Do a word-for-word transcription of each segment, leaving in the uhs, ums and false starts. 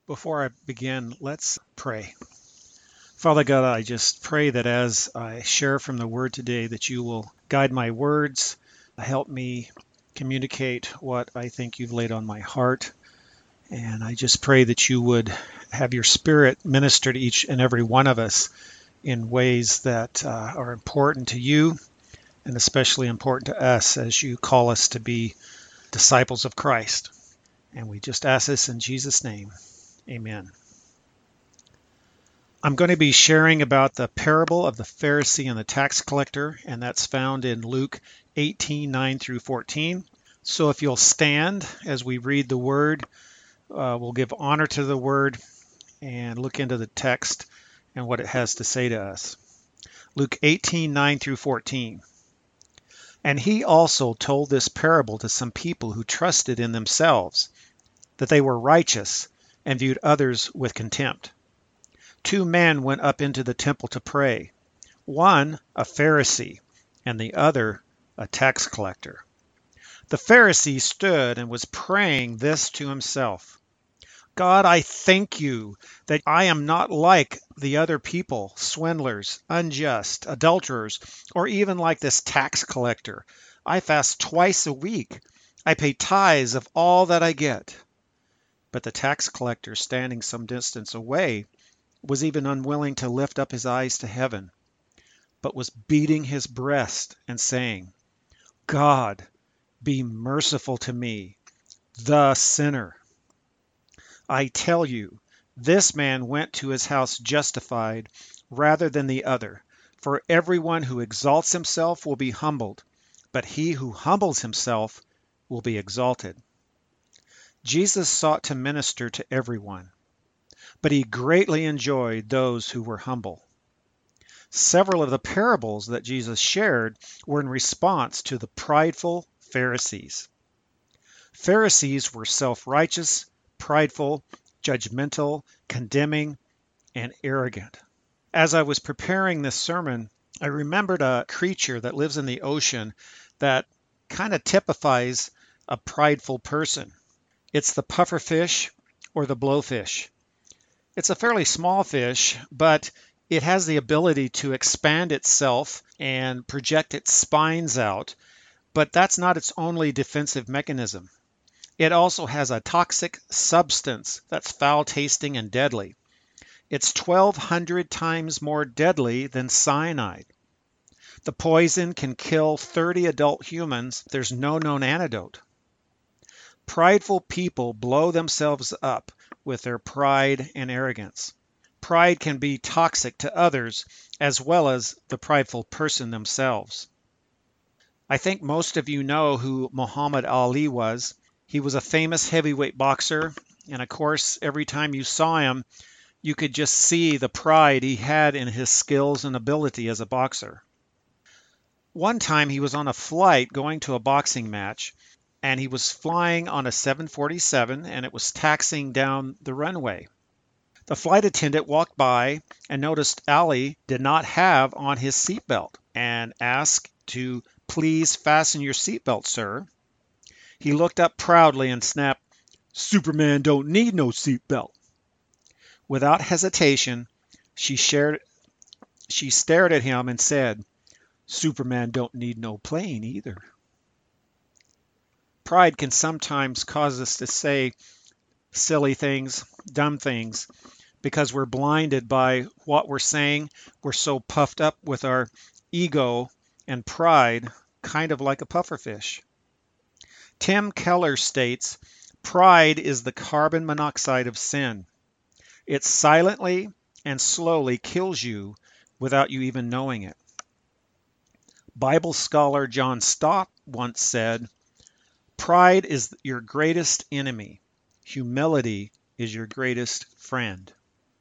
Before I begin, let's pray. Father God, I just pray that as I share from the Word today, that you will guide my words, help me communicate what I think you've laid on my heart. And I just pray that you would have your Spirit minister to each and every one of us in ways that uh, are important to you and especially important to us as you call us to be disciples of Christ. And we just ask this in Jesus' name. Amen. I'm going to be sharing about the parable of the Pharisee and the tax collector, and that's found in Luke eighteen, nine through fourteen. So if you'll stand as we read the word, uh, we'll give honor to the word and look into the text and what it has to say to us. Luke eighteen, nine through fourteen. And he also told this parable to some people who trusted in themselves that they were righteous and viewed others with contempt. Two men went up into the temple to pray, one a Pharisee and the other a tax collector. The Pharisee stood and was praying this to himself: God, I thank you that I am not like the other people, swindlers, unjust, adulterers, or even like this tax collector. I fast twice a week. I pay tithes of all that I get. But the tax collector, standing some distance away, was even unwilling to lift up his eyes to heaven, but was beating his breast and saying, God, be merciful to me, the sinner. I tell you, this man went to his house justified rather than the other. For everyone who exalts himself will be humbled, but he who humbles himself will be exalted. Jesus sought to minister to everyone, but he greatly enjoyed those who were humble. Several of the parables that Jesus shared were in response to the prideful Pharisees. Pharisees were self-righteous, prideful, judgmental, condemning, and arrogant. As I was preparing this sermon, I remembered a creature that lives in the ocean that kind of typifies a prideful person. It's the pufferfish or the blowfish. It's a fairly small fish, but it has the ability to expand itself and project its spines out, but that's not its only defensive mechanism. It also has a toxic substance that's foul-tasting and deadly. It's twelve hundred times more deadly than cyanide. The poison can kill thirty adult humans. There's no known antidote. Prideful people blow themselves up with their pride and arrogance. Pride can be toxic to others as well as the prideful person themselves. I think most of you know who Muhammad Ali was. He was a famous heavyweight boxer, and of course, every time you saw him, you could just see the pride he had in his skills and ability as a boxer. One time he was on a flight going to a boxing match, and he was flying on a seven forty-seven, and it was taxiing down the runway. The flight attendant walked by and noticed Ali did not have on his seatbelt and asked to please fasten your seatbelt, sir. He looked up proudly and snapped, Superman don't need no seatbelt. Without hesitation, she, shared, she stared at him and said, Superman don't need no plane either. Pride can sometimes cause us to say silly things, dumb things, because we're blinded by what we're saying. We're so puffed up with our ego and pride, kind of like a pufferfish. Tim Keller states, pride is the carbon monoxide of sin. It silently and slowly kills you without you even knowing it. Bible scholar John Stott once said, pride is your greatest enemy. Humility is your greatest friend.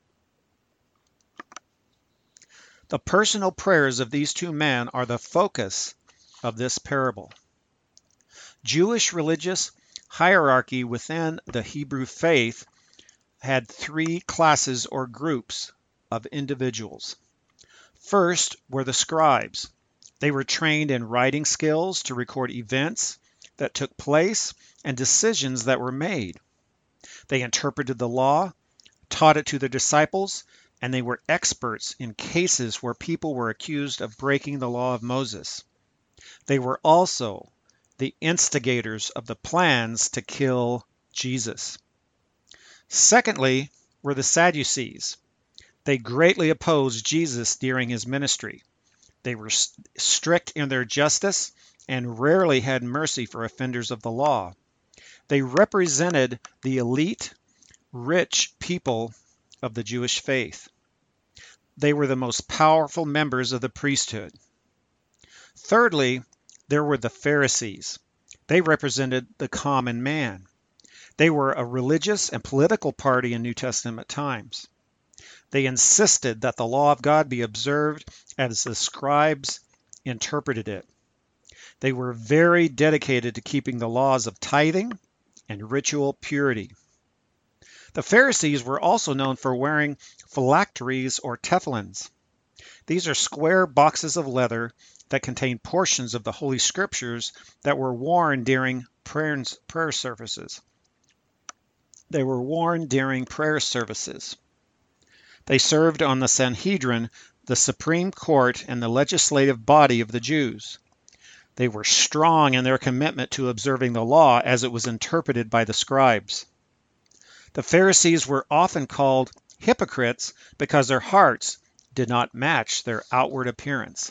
The personal prayers of these two men are the focus of this parable. Jewish religious hierarchy within the Hebrew faith had three classes or groups of individuals. First were the scribes. They were trained in writing skills to record events that took place and decisions that were made. They interpreted the law taught it to their disciples, and they were experts in cases where people were accused of breaking the law of Moses. They were also the instigators of the plans to kill Jesus. Secondly, were the Sadducees. They greatly opposed Jesus during his ministry. They were strict in their justice and rarely had mercy for offenders of the law. They represented the elite, rich people of the Jewish faith. They were the most powerful members of the priesthood. Thirdly, there were the Pharisees. They represented the common man. They were a religious and political party in New Testament times. They insisted that the law of God be observed as the scribes interpreted it. They were very dedicated to keeping the laws of tithing and ritual purity. The Pharisees were also known for wearing phylacteries or tefillins. These are square boxes of leather that contain portions of the Holy Scriptures that were worn during prayer, prayer services. They were worn during prayer services. They served on the Sanhedrin, the supreme court and the legislative body of the Jews. They were strong in their commitment to observing the law as it was interpreted by the scribes. The Pharisees were often called hypocrites because their hearts did not match their outward appearance.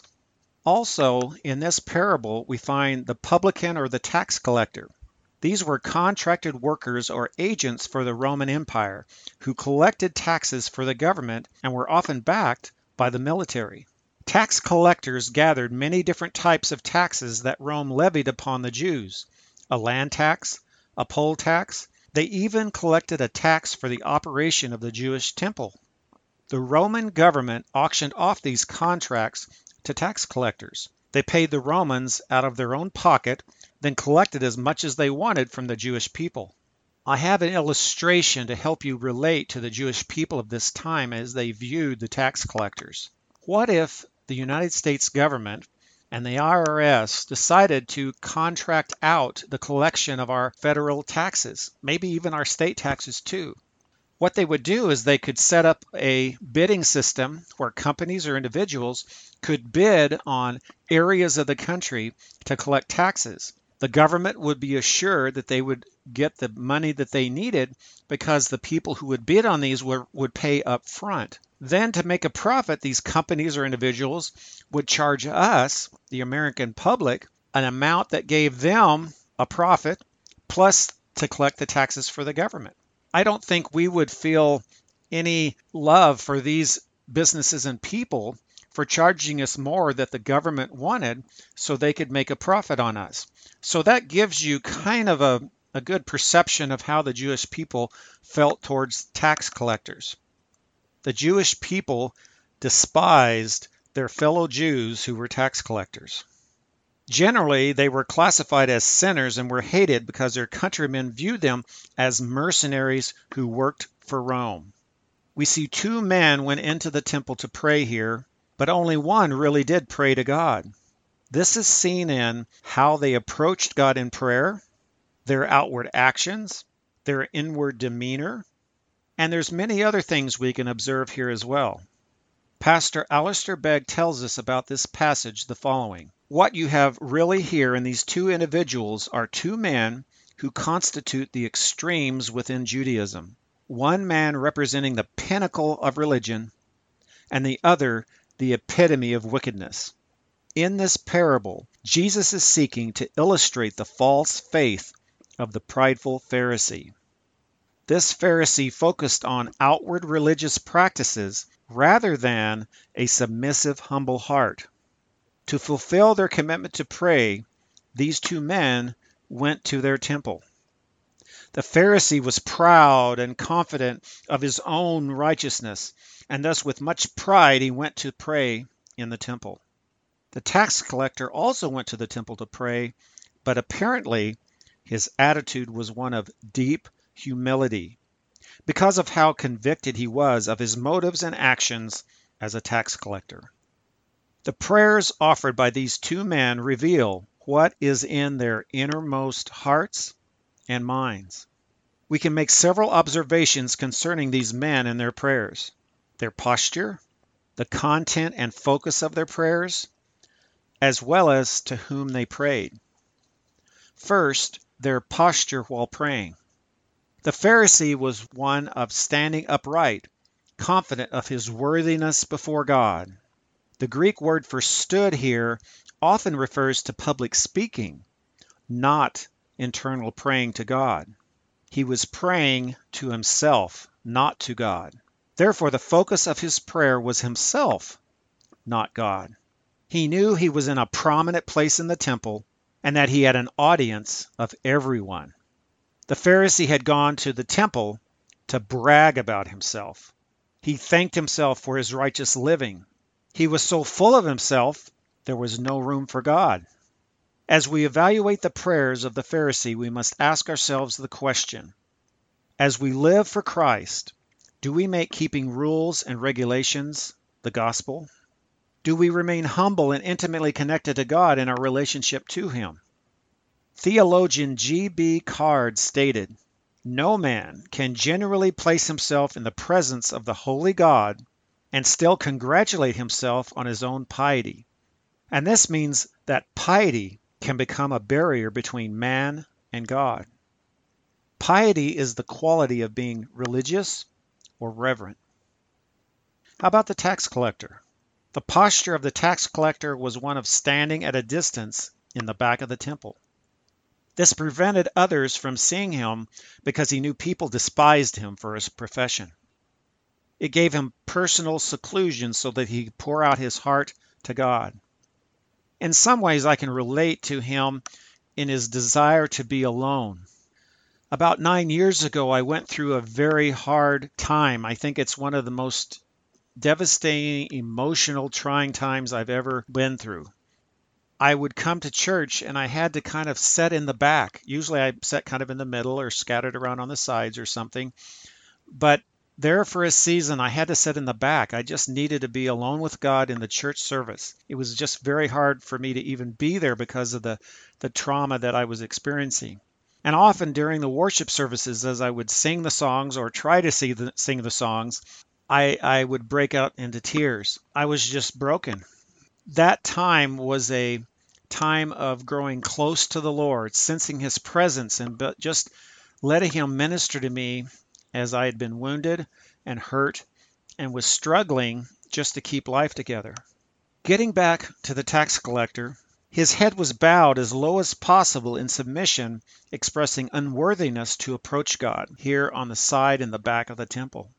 Also, in this parable, we find the publican or the tax collector. These were contracted workers or agents for the Roman Empire who collected taxes for the government and were often backed by the military. Tax collectors gathered many different types of taxes that Rome levied upon the Jews: a land tax, a poll tax. They even collected a tax for the operation of the Jewish temple. The Roman government auctioned off these contracts to tax collectors. They paid the Romans out of their own pocket, then collected as much as they wanted from the Jewish people. I have an illustration to help you relate to the Jewish people of this time as they viewed the tax collectors. What if the United States government and the I R S decided to contract out the collection of our federal taxes, maybe even our state taxes too? What they would do is they could set up a bidding system where companies or individuals could bid on areas of the country to collect taxes. The government would be assured that they would get the money that they needed because the people who would bid on these were, would pay up front. Then, to make a profit, these companies or individuals would charge us, the American public, an amount that gave them a profit, plus to collect the taxes for the government. I don't think we would feel any love for these businesses and people for charging us more that the government wanted so they could make a profit on us. So that gives you kind of a, a good perception of how the Jewish people felt towards tax collectors. The Jewish people despised their fellow Jews who were tax collectors. Generally, they were classified as sinners and were hated because their countrymen viewed them as mercenaries who worked for Rome. We see two men went into the temple to pray here, but only one really did pray to God. This is seen in how they approached God in prayer, their outward actions, their inward demeanor, and there's many other things we can observe here as well. Pastor Alistair Begg tells us about this passage the following. What you have really here in these two individuals are two men who constitute the extremes within Judaism. One man representing the pinnacle of religion, and the other the epitome of wickedness. In this parable, Jesus is seeking to illustrate the false faith of the prideful Pharisee. This Pharisee focused on outward religious practices rather than a submissive, humble heart. To fulfill their commitment to pray, these two men went to their temple. The Pharisee was proud and confident of his own righteousness, and thus with much pride he went to pray in the temple. The tax collector also went to the temple to pray, but apparently his attitude was one of deep humility because of how convicted he was of his motives and actions as a tax collector. The prayers offered by these two men reveal what is in their innermost hearts and minds. We can make several observations concerning these men and their prayers: their posture, the content and focus of their prayers, as well as to whom they prayed. First, their posture while praying. The Pharisee was one of standing upright, confident of his worthiness before God. The Greek word for stood here often refers to public speaking, not internal praying to God. He was praying to himself, not to God. Therefore, the focus of his prayer was himself, not God. He knew he was in a prominent place in the temple and that he had an audience of everyone. The Pharisee had gone to the temple to brag about himself. He thanked himself for his righteous living. He was so full of himself, there was no room for God. As we evaluate the prayers of the Pharisee, we must ask ourselves the question: as we live for Christ, do we make keeping rules and regulations the gospel? Do we remain humble and intimately connected to God in our relationship to Him? Theologian G B Card stated, "No man can generally place himself in the presence of the holy God and still congratulate himself on his own piety." And this means that piety can become a barrier between man and God. Piety is the quality of being religious or reverent. How about the tax collector? The posture of the tax collector was one of standing at a distance in the back of the temple. This prevented others from seeing him because he knew people despised him for his profession. It gave him personal seclusion so that he could pour out his heart to God. In some ways, I can relate to him in his desire to be alone. About nine years ago, I went through a very hard time. I think it's one of the most devastating, emotional, trying times I've ever been through. I would come to church and I had to kind of sit in the back. Usually I sat kind of in the middle or scattered around on the sides or something. But there for a season, I had to sit in the back. I just needed to be alone with God in the church service. It was just very hard for me to even be there because of the, the trauma that I was experiencing. And often during the worship services, as I would sing the songs or try to see the, sing the songs, I, I would break out into tears. I was just broken. That time was a time of growing close to the Lord, sensing His presence, and just letting Him minister to me as I had been wounded and hurt and was struggling just to keep life together. Getting back to the tax collector, his head was bowed as low as possible in submission, expressing unworthiness to approach God here on the side in the back of the temple.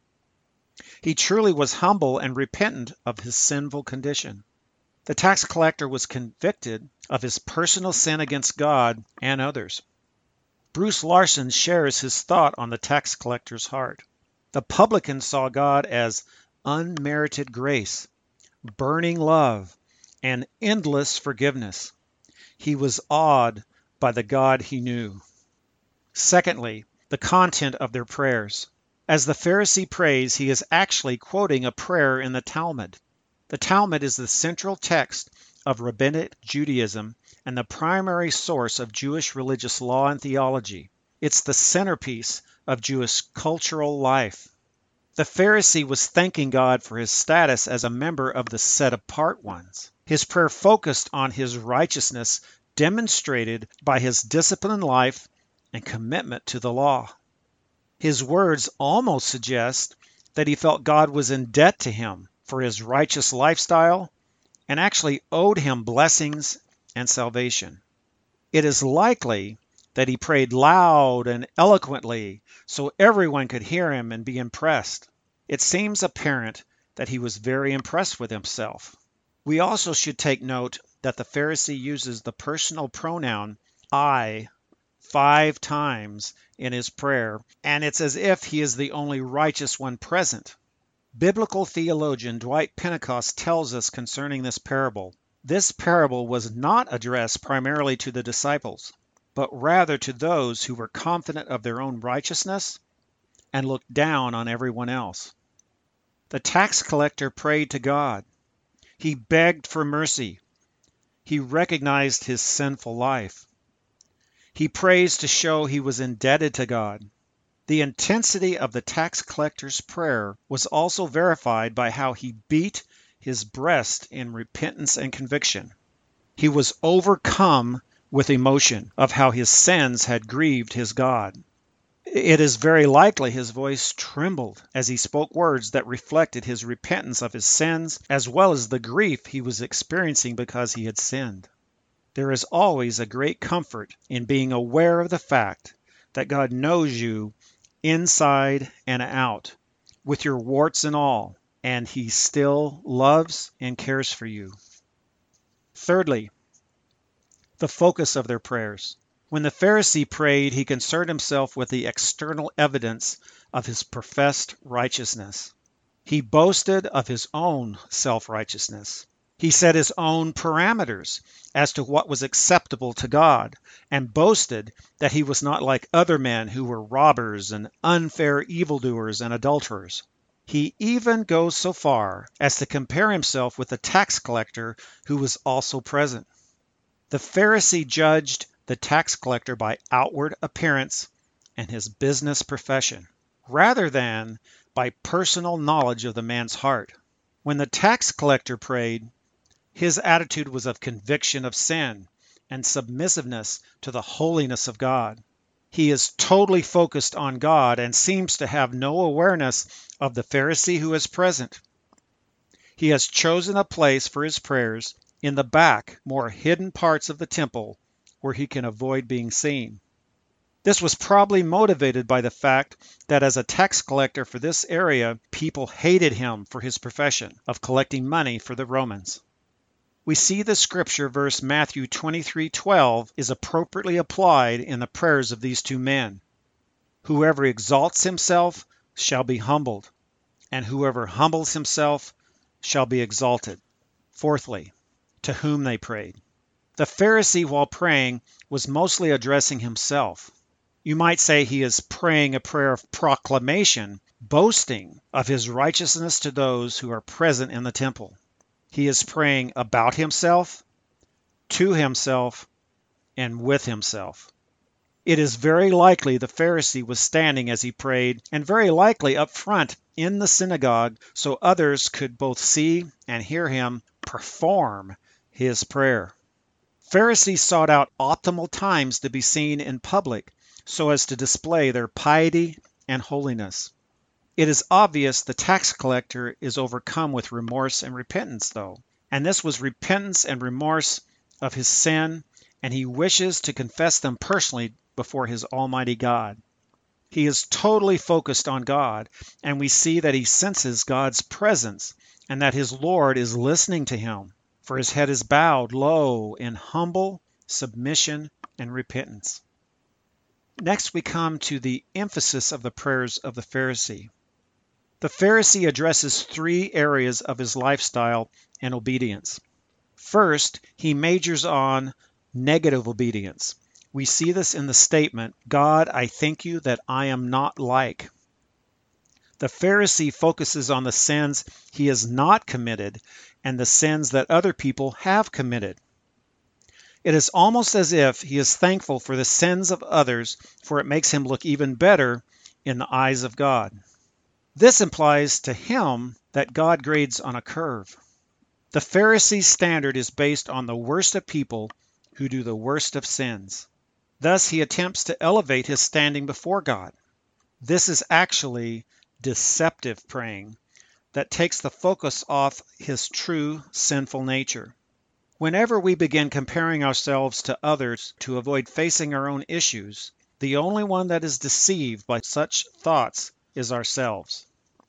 He truly was humble and repentant of his sinful condition. The tax collector was convicted of his personal sin against God and others. Bruce Larson shares his thought on the tax collector's heart. The publican saw God as unmerited grace, burning love, and endless forgiveness. He was awed by the God he knew. Secondly, the content of their prayers. As the Pharisee prays, he is actually quoting a prayer in the Talmud. The Talmud is the central text of Rabbinic Judaism and the primary source of Jewish religious law and theology. It's the centerpiece of Jewish cultural life. The Pharisee was thanking God for his status as a member of the set-apart ones. His prayer focused on his righteousness, demonstrated by his disciplined life and commitment to the law. His words almost suggest that he felt God was in debt to him for his righteous lifestyle and actually owed him blessings and salvation. It is likely that he prayed loud and eloquently so everyone could hear him and be impressed. It seems apparent that he was very impressed with himself. We also should take note that the Pharisee uses the personal pronoun I five times in his prayer, and it's as if he is the only righteous one present. Biblical theologian Dwight Pentecost tells us concerning this parable, this parable was not addressed primarily to the disciples, but rather to those who were confident of their own righteousness and looked down on everyone else. The tax collector prayed to God. He begged for mercy. He recognized his sinful life. He prays to show he was indebted to God. The intensity of the tax collector's prayer was also verified by how he beat his breast in repentance and conviction. He was overcome with emotion of how his sins had grieved his God. It is very likely his voice trembled as he spoke words that reflected his repentance of his sins, as well as the grief he was experiencing because he had sinned. There is always a great comfort in being aware of the fact that God knows you inside and out, with your warts and all, and he still loves and cares for you. Thirdly, the focus of their prayers. When the Pharisee prayed, he concerned himself with the external evidence of his professed righteousness. He boasted of his own self-righteousness. He set his own parameters as to what was acceptable to God, and boasted that he was not like other men who were robbers and unfair evildoers and adulterers. He even goes so far as to compare himself with the tax collector who was also present. The Pharisee judged the tax collector by outward appearance and his business profession, rather than by personal knowledge of the man's heart. When the tax collector prayed, his attitude was of conviction of sin and submissiveness to the holiness of God. He is totally focused on God and seems to have no awareness of the Pharisee who is present. He has chosen a place for his prayers in the back, more hidden parts of the temple where he can avoid being seen. This was probably motivated by the fact that as a tax collector for this area, people hated him for his profession of collecting money for the Romans. We see the scripture verse Matthew twenty-three twelve is appropriately applied in the prayers of these two men. Whoever exalts himself shall be humbled, and whoever humbles himself shall be exalted. Fourthly, to whom they prayed. The Pharisee, while praying, was mostly addressing himself. You might say he is praying a prayer of proclamation, boasting of his righteousness to those who are present in the temple. He is praying about himself, to himself, and with himself. It is very likely the Pharisee was standing as he prayed, and very likely up front in the synagogue, so others could both see and hear him perform his prayer. Pharisees sought out optimal times to be seen in public so as to display their piety and holiness. It is obvious the tax collector is overcome with remorse and repentance, though, and this was repentance and remorse of his sin, and he wishes to confess them personally before his Almighty God. He is totally focused on God, and we see that he senses God's presence and that his Lord is listening to him, for his head is bowed low in humble submission and repentance. Next, we come to the emphasis of the prayers of the Pharisee. The Pharisee addresses three areas of his lifestyle and obedience. First, he majors on negative obedience. We see this in the statement, God, I thank you that I am not like. The Pharisee focuses on the sins he has not committed and the sins that other people have committed. It is almost as if he is thankful for the sins of others, for it makes him look even better in the eyes of God. This implies to him that God grades on a curve. The Pharisee's standard is based on the worst of people who do the worst of sins. Thus, he attempts to elevate his standing before God. This is actually deceptive praying that takes the focus off his true sinful nature. Whenever we begin comparing ourselves to others to avoid facing our own issues, the only one that is deceived by such thoughts is ourselves.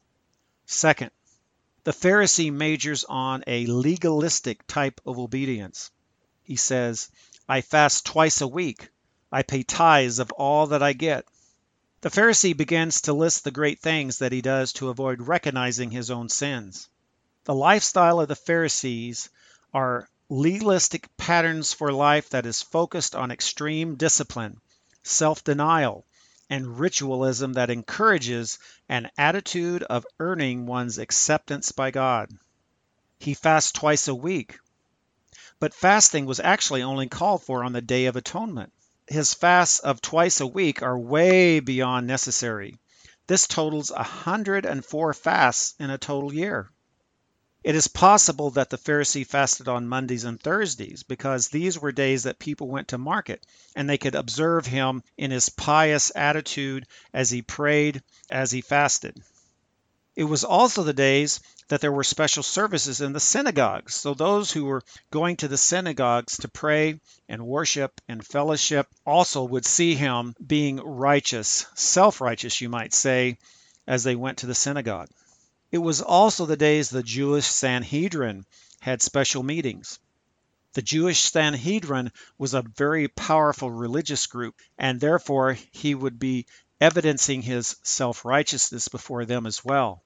Second, the Pharisee majors on a legalistic type of obedience. He says, I fast twice a week. I pay tithes of all that I get. The Pharisee begins to list the great things that he does to avoid recognizing his own sins. The lifestyle of the Pharisees are legalistic patterns for life that is focused on extreme discipline, self-denial, and ritualism that encourages an attitude of earning one's acceptance by God. He fasts twice a week, but fasting was actually only called for on the Day of Atonement. his fasts of twice a week are way beyond necessary. This totals one hundred four fasts in a total year. It is possible that the Pharisee fasted on Mondays and Thursdays because these were days that people went to market and they could observe him in his pious attitude as he prayed, as he fasted. It was also the days that there were special services in the synagogues. So those who were going to the synagogues to pray and worship and fellowship also would see him being righteous, self-righteous, you might say, as they went to the synagogue. It was also the days the Jewish Sanhedrin had special meetings. The Jewish Sanhedrin was a very powerful religious group, and therefore he would be evidencing his self-righteousness before them as well.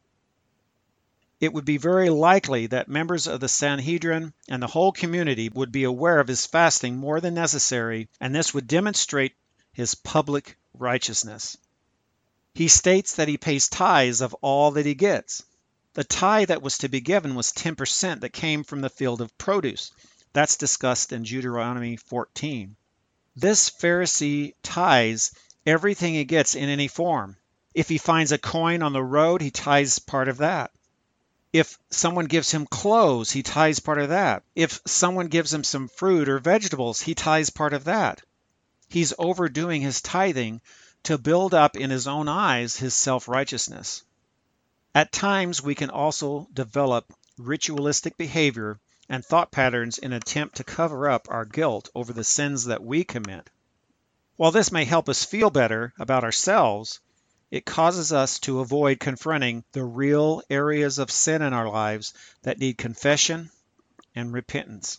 It would be very likely that members of the Sanhedrin and the whole community would be aware of his fasting more than necessary, and this would demonstrate his public righteousness. He states that he pays tithes of all that he gets. The tithe that was to be given was ten percent that came from the field of produce. That's discussed in Deuteronomy fourteen. This Pharisee tithes everything he gets in any form. If he finds a coin on the road, he tithes part of that. If someone gives him clothes, he tithes part of that. If someone gives him some fruit or vegetables, he tithes part of that. He's overdoing his tithing to build up in his own eyes his self-righteousness. At times, we can also develop ritualistic behavior and thought patterns in an attempt to cover up our guilt over the sins that we commit. While this may help us feel better about ourselves, it causes us to avoid confronting the real areas of sin in our lives that need confession and repentance.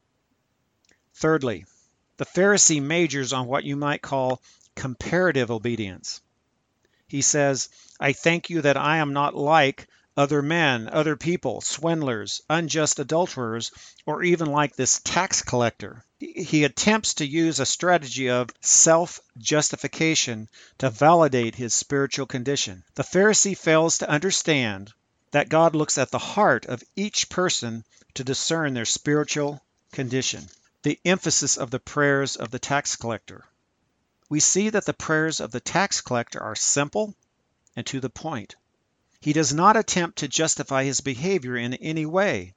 Thirdly, the Pharisee majors on what you might call comparative obedience. He says, I thank you that I am not like other men, other people, swindlers, unjust adulterers, or even like this tax collector. He attempts to use a strategy of self-justification to validate his spiritual condition. The Pharisee fails to understand that God looks at the heart of each person to discern their spiritual condition. The emphasis of the prayers of the tax collector. We see that the prayers of the tax collector are simple and to the point. He does not attempt to justify his behavior in any way.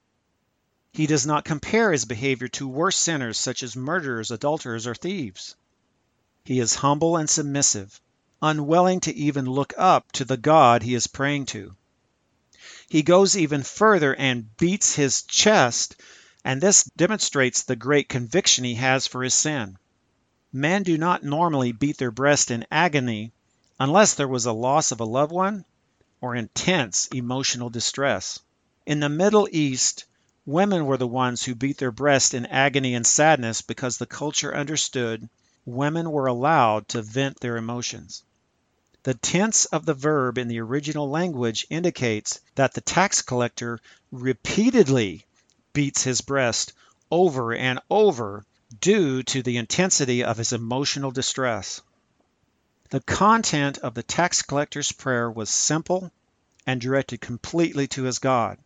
He does not compare his behavior to worse sinners such as murderers, adulterers, or thieves. He is humble and submissive, unwilling to even look up to the God he is praying to. He goes even further and beats his chest, and this demonstrates the great conviction he has for his sin. Men do not normally beat their breast in agony unless there was a loss of a loved one or intense emotional distress. In the Middle East, women were the ones who beat their breast in agony and sadness because the culture understood women were allowed to vent their emotions. The tense of the verb in the original language indicates that the tax collector repeatedly beats his breast over and over due to the intensity of his emotional distress. The content of the tax collector's prayer was simple and directed completely to his God.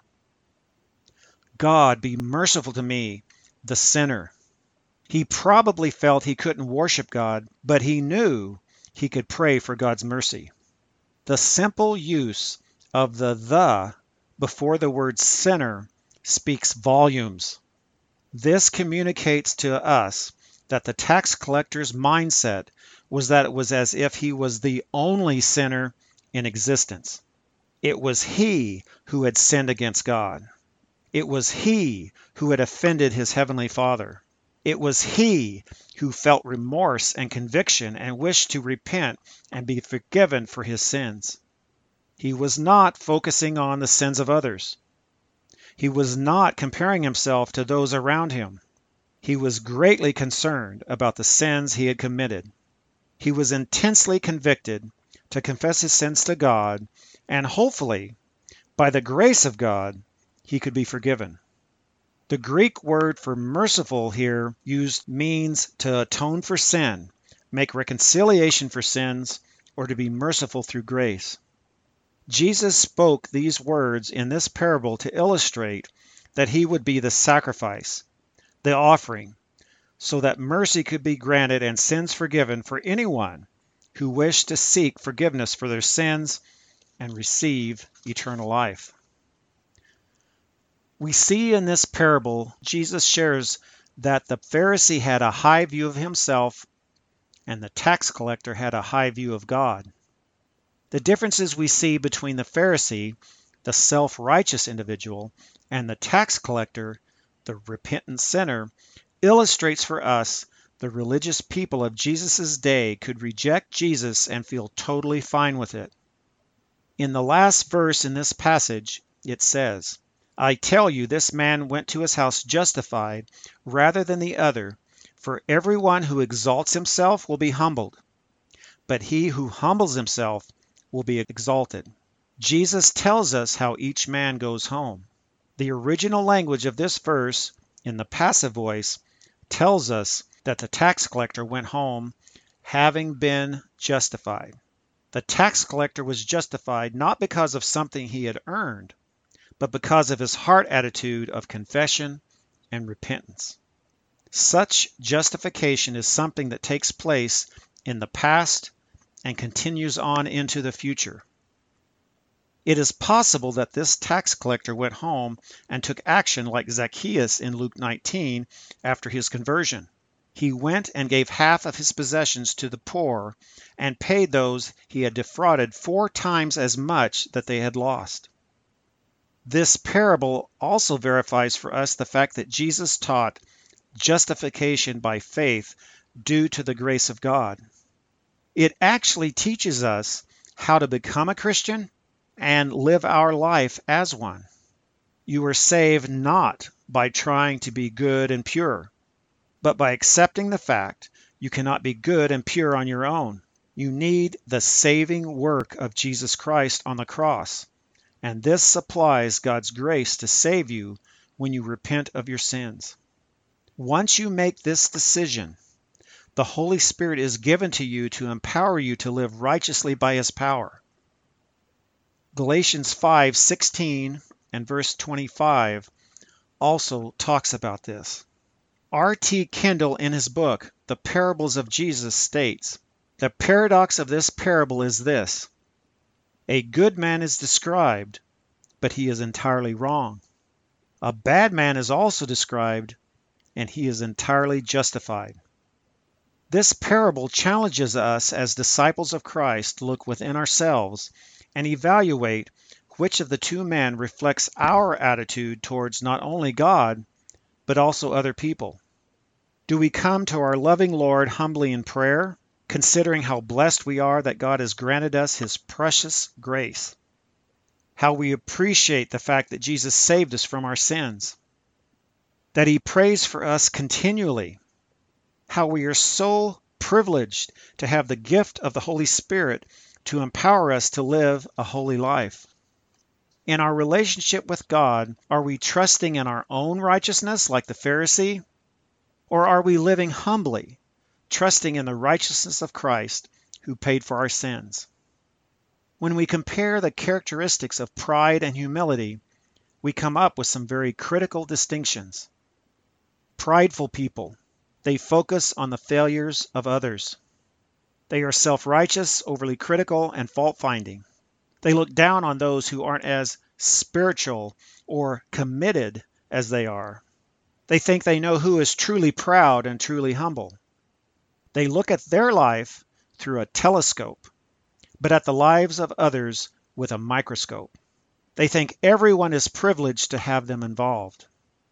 God, be merciful to me, the sinner. He probably felt he couldn't worship God, but he knew he could pray for God's mercy. The simple use of the the before the word sinner speaks volumes. This communicates to us that the tax collector's mindset was that it was as if he was the only sinner in existence. It was he who had sinned against God. It was he who had offended his heavenly Father. It was he who felt remorse and conviction and wished to repent and be forgiven for his sins. He was not focusing on the sins of others. He was not comparing himself to those around him. He was greatly concerned about the sins he had committed. He was intensely convicted to confess his sins to God, and hopefully, by the grace of God, he could be forgiven. The Greek word for merciful here used means to atone for sin, make reconciliation for sins, or to be merciful through grace. Jesus spoke these words in this parable to illustrate that he would be the sacrifice, the offering, so that mercy could be granted and sins forgiven for anyone who wished to seek forgiveness for their sins and receive eternal life. We see in this parable, Jesus shares that the Pharisee had a high view of himself and the tax collector had a high view of God. The differences we see between the Pharisee, the self-righteous individual, and the tax collector, the repentant sinner, illustrates for us the religious people of Jesus' day could reject Jesus and feel totally fine with it. In the last verse in this passage, it says, "I tell you, this man went to his house justified rather than the other, for everyone who exalts himself will be humbled, but he who humbles himself will be exalted." Jesus tells us how each man goes home. The original language of this verse, in the passive voice, tells us that the tax collector went home having been justified. The tax collector was justified not because of something he had earned, but because of his heart attitude of confession and repentance. Such justification is something that takes place in the past and continues on into the future. It is possible that this tax collector went home and took action like Zacchaeus in Luke nineteen after his conversion. He went and gave half of his possessions to the poor and paid those he had defrauded four times as much that they had lost. This parable also verifies for us the fact that Jesus taught justification by faith due to the grace of God. It actually teaches us how to become a Christian and live our life as one. You are saved not by trying to be good and pure, but by accepting the fact you cannot be good and pure on your own. You need the saving work of Jesus Christ on the cross, and this supplies God's grace to save you when you repent of your sins. Once you make this decision, the Holy Spirit is given to you to empower you to live righteously by His power. Galatians five sixteen and verse twenty-five also talks about this. R T Kendall, in his book, The Parables of Jesus, states, "The paradox of this parable is this: a good man is described, but he is entirely wrong. A bad man is also described, and he is entirely justified." This parable challenges us as disciples of Christ to look within ourselves and evaluate which of the two men reflects our attitude towards not only God, but also other people. Do we come to our loving Lord humbly in prayer, considering how blessed we are that God has granted us His precious grace, how we appreciate the fact that Jesus saved us from our sins, that He prays for us continually, how we are so privileged to have the gift of the Holy Spirit to empower us to live a holy life? In our relationship with God, are we trusting in our own righteousness like the Pharisee? Or are we living humbly, trusting in the righteousness of Christ who paid for our sins? When we compare the characteristics of pride and humility, we come up with some very critical distinctions. Prideful people, they focus on the failures of others. They are self-righteous, overly critical, and fault-finding. They look down on those who aren't as spiritual or committed as they are. They think they know who is truly proud and truly humble. They look at their life through a telescope, but at the lives of others with a microscope. They think everyone is privileged to have them involved.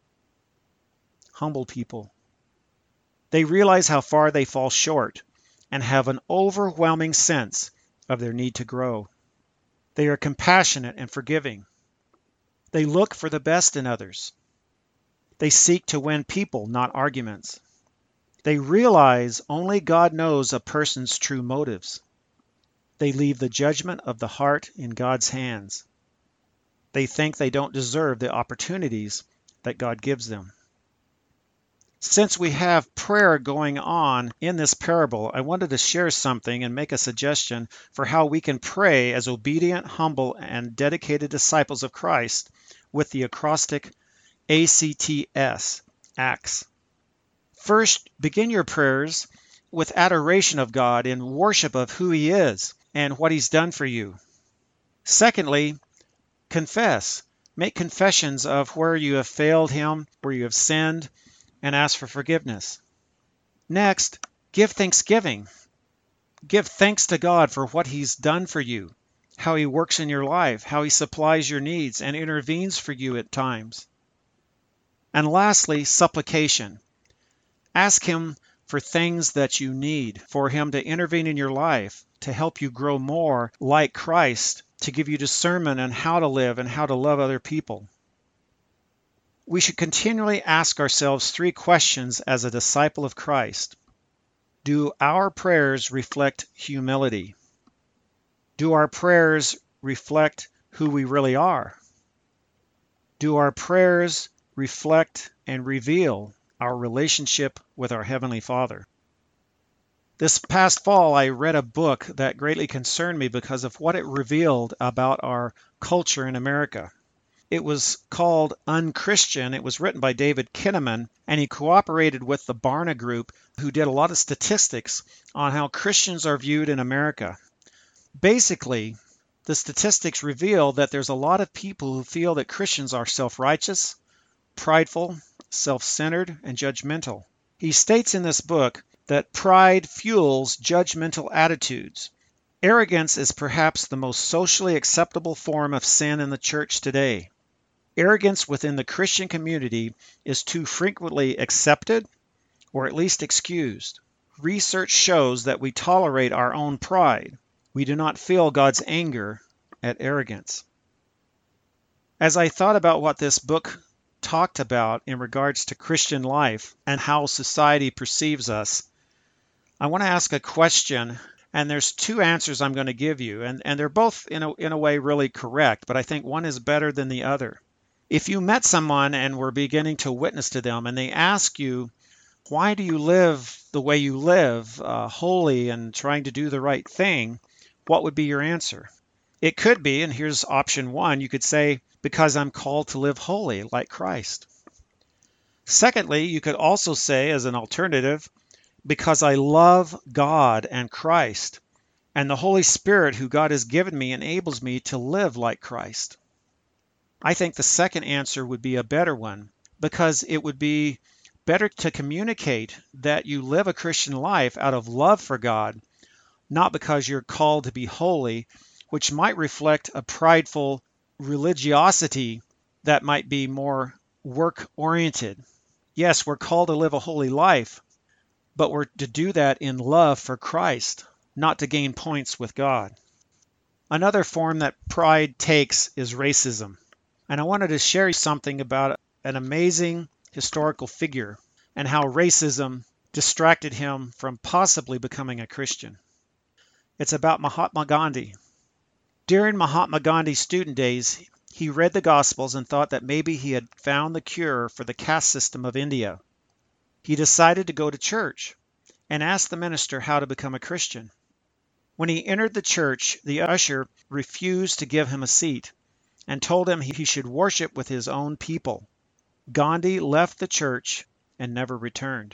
Humble people. They realize how far they fall short and have an overwhelming sense of their need to grow. They are compassionate and forgiving. They look for the best in others. They seek to win people, not arguments. They realize only God knows a person's true motives. They leave the judgment of the heart in God's hands. They think they don't deserve the opportunities that God gives them. Since we have prayer going on in this parable, I wanted to share something and make a suggestion for how we can pray as obedient, humble, and dedicated disciples of Christ with the acrostic A C T S, ACTS. First, begin your prayers with adoration of God and worship of who He is and what He's done for you. Secondly, confess. Make confessions of where you have failed Him, where you have sinned, and ask for forgiveness. Next, give thanksgiving. Give thanks to God for what He's done for you, how He works in your life, how He supplies your needs and intervenes for you at times. And lastly, supplication. Ask Him for things that you need, for Him to intervene in your life, to help you grow more like Christ, to give you discernment on how to live and how to love other people. We should continually ask ourselves three questions as a disciple of Christ. Do our prayers reflect humility? Do our prayers reflect who we really are? Do our prayers reflect and reveal our relationship with our Heavenly Father? This past fall, I read a book that greatly concerned me because of what it revealed about our culture in America. It was called Unchristian. It was written by David Kinnaman, and he cooperated with the Barna Group, who did a lot of statistics on how Christians are viewed in America. Basically, the statistics reveal that there's a lot of people who feel that Christians are self-righteous, prideful, self-centered, and judgmental. He states in this book that pride fuels judgmental attitudes. Arrogance is perhaps the most socially acceptable form of sin in the church today. Arrogance within the Christian community is too frequently accepted, or at least excused. Research shows that we tolerate our own pride. We do not feel God's anger at arrogance. As I thought about what this book talked about in regards to Christian life and how society perceives us, I want to ask a question, and there's two answers I'm going to give you, and, and they're both in a, in a way really correct, but I think one is better than the other. If you met someone and were beginning to witness to them, and they ask you, why do you live the way you live, uh, holy and trying to do the right thing, what would be your answer? It could be, and here's option one, you could say, because I'm called to live holy like Christ. Secondly, you could also say as an alternative, because I love God and Christ, and the Holy Spirit who God has given me enables me to live like Christ. I think the second answer would be a better one, because it would be better to communicate that you live a Christian life out of love for God, not because you're called to be holy, which might reflect a prideful religiosity that might be more work-oriented. Yes, we're called to live a holy life, but we're to do that in love for Christ, not to gain points with God. Another form that pride takes is racism. And I wanted to share something about an amazing historical figure and how racism distracted him from possibly becoming a Christian. It's about Mahatma Gandhi. During Mahatma Gandhi's student days, he read the Gospels and thought that maybe he had found the cure for the caste system of India. He decided to go to church and asked the minister how to become a Christian. When he entered the church, the usher refused to give him a seat and told him he should worship with his own people. Gandhi left the church and never returned.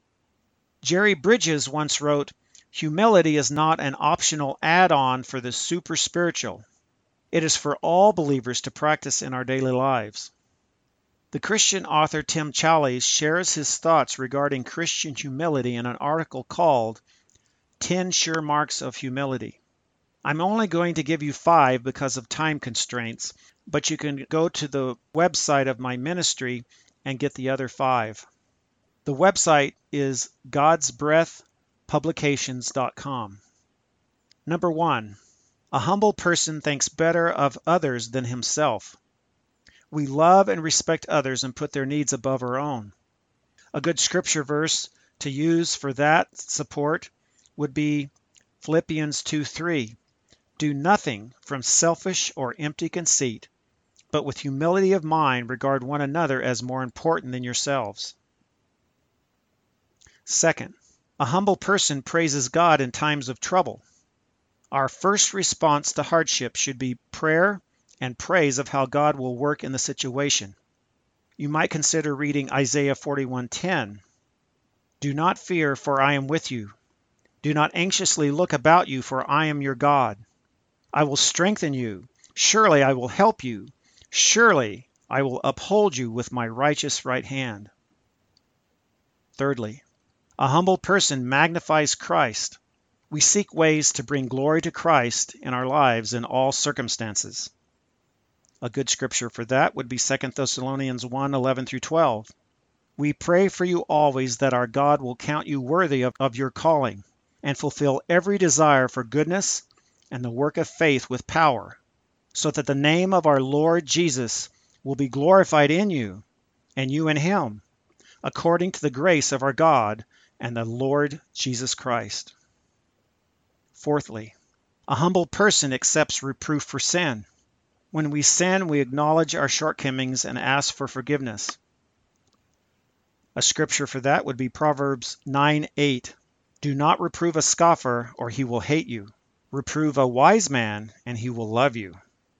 Jerry Bridges once wrote, "Humility is not an optional add-on for the super spiritual. It is for all believers to practice in our daily lives." The Christian author Tim Challies shares his thoughts regarding Christian humility in an article called ten Sure Marks of Humility. I'm only going to give you five because of time constraints, but you can go to the website of my ministry and get the other five. The website is gods breath publications dot com. Number one, a humble person thinks better of others than himself. We love and respect others and put their needs above our own. A good scripture verse to use for that support would be Philippians two three. Do nothing from selfish or empty conceit, but with humility of mind regard one another as more important than yourselves. Second, a humble person praises God in times of trouble. Our first response to hardship should be prayer and praise of how God will work in the situation. You might consider reading Isaiah forty-one ten. Do not fear, for I am with you. Do not anxiously look about you, for I am your God. I will strengthen you. Surely I will help you. Surely I will uphold you with my righteous right hand. Thirdly, a humble person magnifies Christ. We seek ways to bring glory to Christ in our lives in all circumstances. A good scripture for that would be Second Thessalonians one, eleven through twelve. We pray for you always that our God will count you worthy of, of your calling and fulfill every desire for goodness and the work of faith with power, so that the name of our Lord Jesus will be glorified in you and you in him, according to the grace of our God and the Lord Jesus Christ. Fourthly, a humble person accepts reproof for sin. When we sin, we acknowledge our shortcomings and ask for forgiveness. A scripture for that would be Proverbs nine eight. Do not reprove a scoffer, or he will hate you. Reprove a wise man, and he will love you.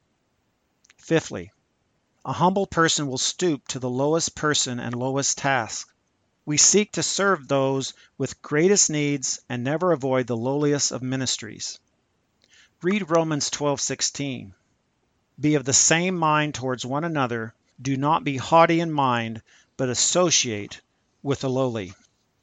Fifthly, a humble person will stoop to the lowest person and lowest task. We seek to serve those with greatest needs and never avoid the lowliest of ministries. Read Romans twelve sixteen. Be of the same mind towards one another. Do not be haughty in mind, but associate with the lowly.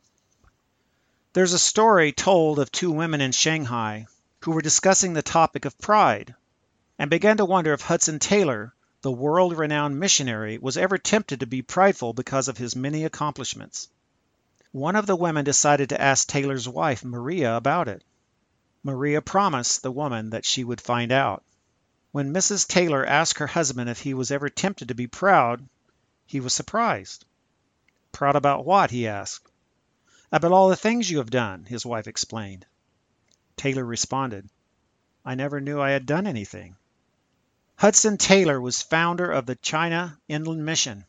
There's a story told of two women in Shanghai who were discussing the topic of pride and began to wonder if Hudson Taylor, the world-renowned missionary, was ever tempted to be prideful because of his many accomplishments. One of the women decided to ask Taylor's wife, Maria, about it. Maria promised the woman that she would find out. When Missus Taylor asked her husband if he was ever tempted to be proud, he was surprised. Proud about what? He asked. About all the things you have done, his wife explained. Taylor responded, I never knew I had done anything. Hudson Taylor was founder of the China Inland Mission.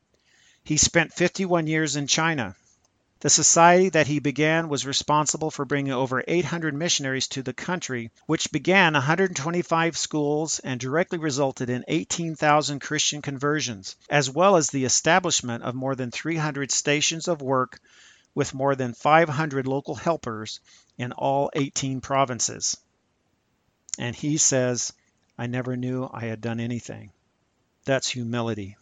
He spent fifty-one years in China. The society that he began was responsible for bringing over eight hundred missionaries to the country, which began one hundred twenty-five schools and directly resulted in eighteen thousand Christian conversions, as well as the establishment of more than three hundred stations of work with more than five hundred local helpers in all eighteen provinces. And he says, I never knew I had done anything. That's humility.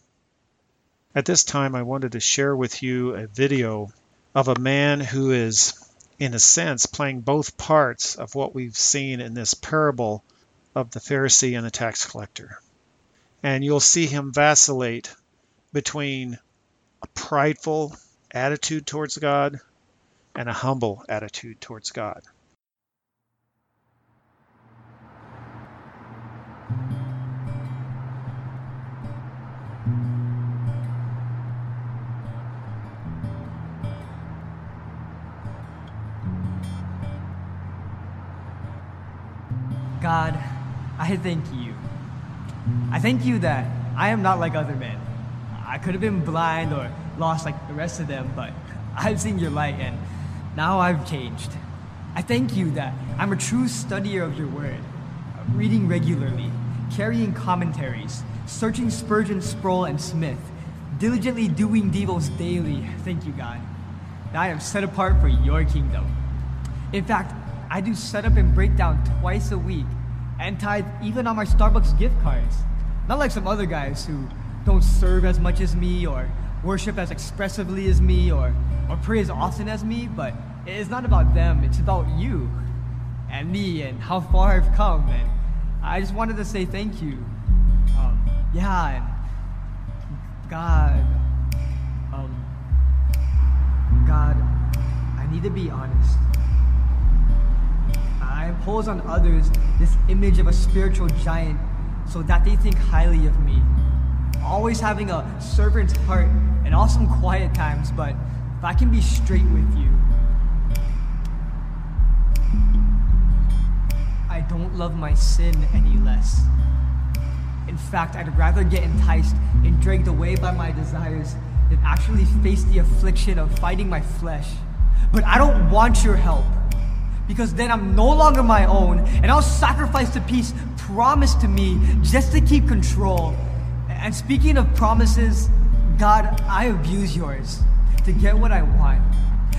At this time, I wanted to share with you a video of a man who is, in a sense, playing both parts of what we've seen in this parable of the Pharisee and the tax collector. And you'll see him vacillate between a prideful attitude towards God and a humble attitude towards God. God, I thank you. I thank you that I am not like other men. I could have been blind or lost like the rest of them, but I've seen your light and now I've changed. I thank you that I'm a true studier of your word, reading regularly, carrying commentaries, searching Spurgeon, Sproul, and Smith, diligently doing devos daily. Thank you, God. Now I am set apart for your kingdom. In fact, I do set up and breakdown twice a week and tithe even on my Starbucks gift cards. Not like some other guys who don't serve as much as me or worship as expressively as me or, or pray as often as me, but it's not about them, it's about you and me and how far I've come. And I just wanted to say thank you. Um, yeah, and God, um, God, I need to be honest. I impose on others this image of a spiritual giant so that they think highly of me. Always having a servant's heart and awesome quiet times, but if I can be straight with you, I don't love my sin any less. In fact, I'd rather get enticed and dragged away by my desires than actually face the affliction of fighting my flesh. But I don't want your help, because then I'm no longer my own, and I'll sacrifice the peace promised to me just to keep control. And speaking of promises, God, I abuse yours to get what I want.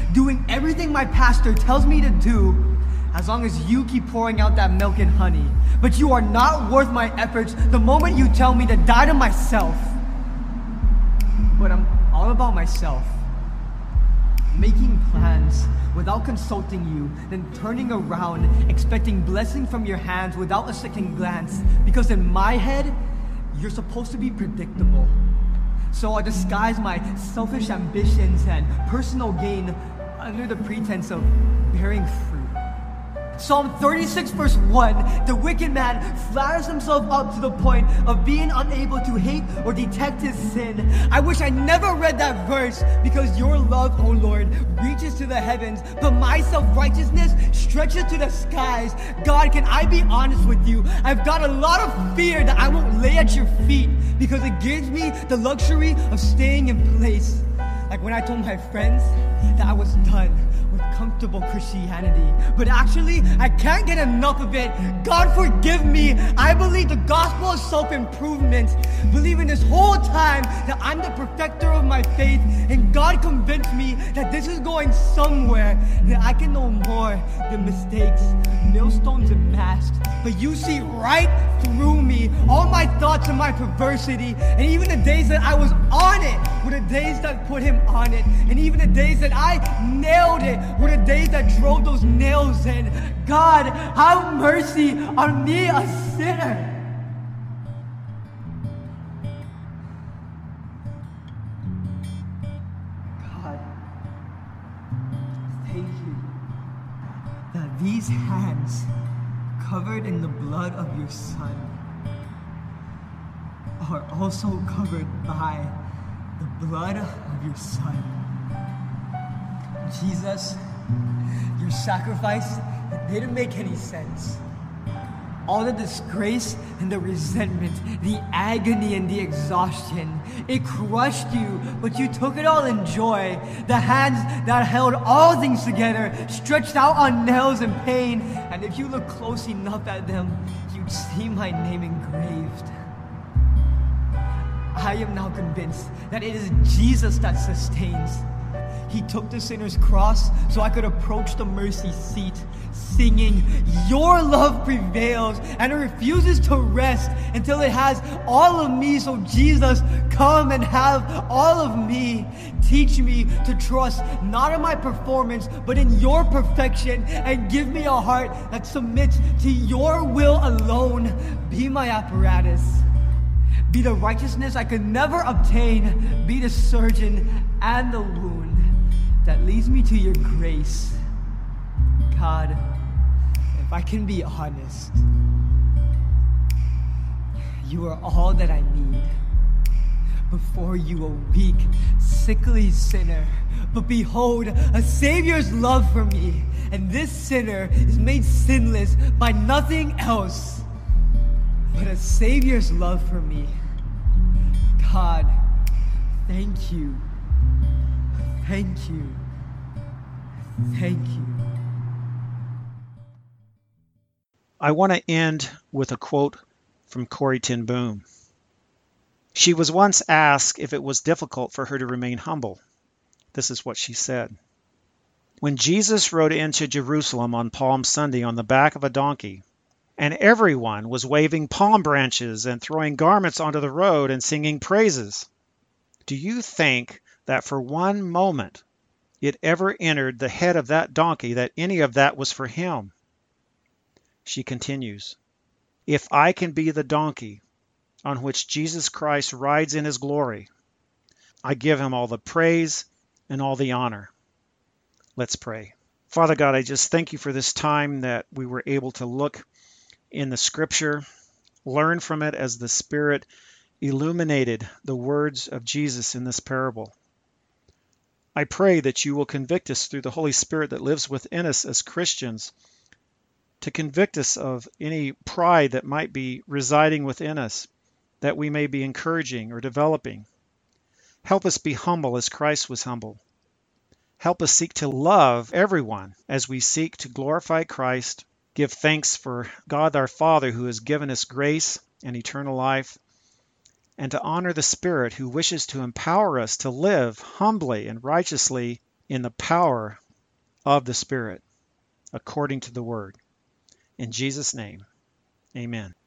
doing everything my pastor tells me to do, as long as you keep pouring out that milk and honey. But you are not worth my efforts the moment you tell me to die to myself. But I'm all about myself. Making plans without consulting you, then turning around expecting blessing from your hands without a second glance, because in my head, you're supposed to be predictable. So I disguise my selfish ambitions and personal gain under the pretense of bearing fruit. Psalm thirty-six verse one, the wicked man flatters himself up to the point of being unable to hate or detect his sin. I wish I never read that verse, because your love, O Lord, reaches to the heavens, but my self-righteousness stretches to the skies. God, can I be honest with you? I've got a lot of fear that I won't lay at your feet, because it gives me the luxury of staying in place. Like when I told my friends that I was done with comfortable Christianity, but actually I can't get enough of it. God forgive me. I believe the gospel of self-improvement, believing this whole time that I'm the perfecter of my faith, and God convinced me that this is going somewhere, that I can know more than mistakes, millstones, and masks. But you see right through me, all my thoughts and my perversity, and even the days that I was on it were the days that put him on it, and even the days that I nailed it were the days that drove those nails in. God, have mercy on me, a sinner. God, thank you that these hands, covered in the blood of your Son, are also covered by the blood of your Son. Jesus, your sacrifice, it didn't make any sense. All the disgrace and the resentment, the agony and the exhaustion, it crushed you, but you took it all in joy. The hands that held all things together stretched out on nails and pain, and if you look close enough at them, you'd see my name engraved. I am now convinced that it is Jesus that sustains. He took the sinner's cross so I could approach the mercy seat, singing, your love prevails, and it refuses to rest until it has all of me. So Jesus, come and have all of me. Teach me to trust not in my performance, but in your perfection, and give me a heart that submits to your will alone. Be my apparatus. Be the righteousness I could never obtain. Be the surgeon and the wound that leads me to your grace. God, if I can be honest, you are all that I need. Before you, a weak, sickly sinner, but behold, a Savior's love for me, and this sinner is made sinless by nothing else but a Savior's love for me. God, thank you. Thank you. Thank you. I want to end with a quote from Corrie ten Boom. She was once asked if it was difficult for her to remain humble. This is what she said. When Jesus rode into Jerusalem on Palm Sunday on the back of a donkey, and everyone was waving palm branches and throwing garments onto the road and singing praises, do you think that for one moment it ever entered the head of that donkey that any of that was for him? She continues, if I can be the donkey on which Jesus Christ rides in his glory, I give him all the praise and all the honor. Let's pray. Father God, I just thank you for this time that we were able to look in the scripture, learn from it as the Spirit illuminated the words of Jesus in this parable. I pray that you will convict us through the Holy Spirit that lives within us as Christians, to convict us of any pride that might be residing within us, that we may be encouraging or developing. Help us be humble as Christ was humble. Help us seek to love everyone as we seek to glorify Christ, give thanks for God our Father who has given us grace and eternal life, and to honor the Spirit who wishes to empower us to live humbly and righteously in the power of the Spirit, according to the Word. In Jesus' name, amen.